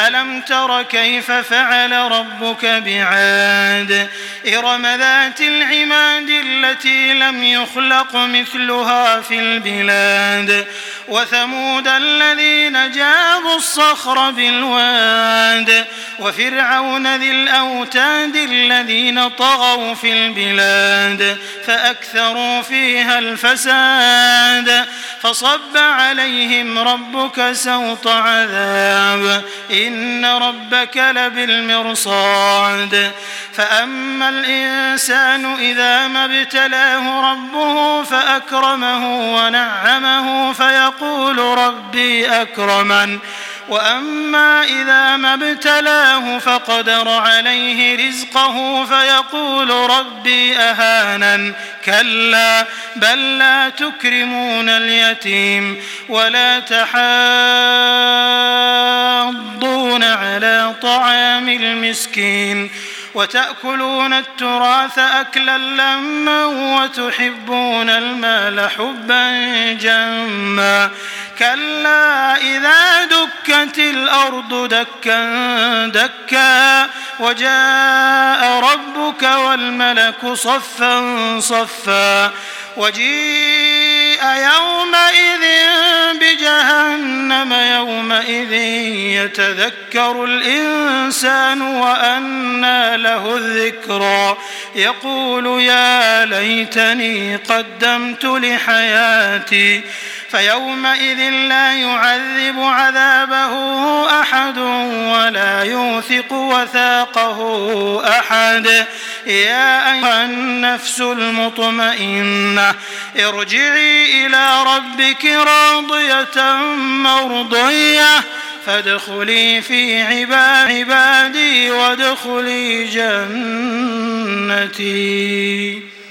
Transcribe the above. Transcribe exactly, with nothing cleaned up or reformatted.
ألم تر كيف فعل ربك بعاد إرم ذات العماد التي لم يخلق مثلها في البلاد وثمود الذين جابوا الصخر بالواد وفرعون ذي الأوتاد الذين طغوا في البلاد فأكثروا فيها الفساد فصب عليهم ربك سوط عذاب إن ربك لبالمرصاد فأما الإنسان إذا ما ابتلاه ربه فأكرمه ونعمه فيقول ربي أكرمن وأما إذا ما ابتلاه فقدر عليه رزقه فيقول ربي أهانن كلا بل لا تكرمون اليتيم ولا تحاضون على طعام المسكين وتأكلون التراث أكلا لما وتحبون المال حبا جما كلا إذا دكت الأرض دكا دكا وجاء ربك والملك صفا صفا وجيء يومئذ بجهنم يومئذ يتذكر الإنسان وأنى له الذكرى يقول يا ليتني قدمت لحياتي فيومئذ لا يعذب عذابه أحد ولا يوثق وثاقه أحد يا أيها النفس المطمئنة ارجعي إلى ربك راضية مرضية فادخلي في عبادي وادخلي جنتي.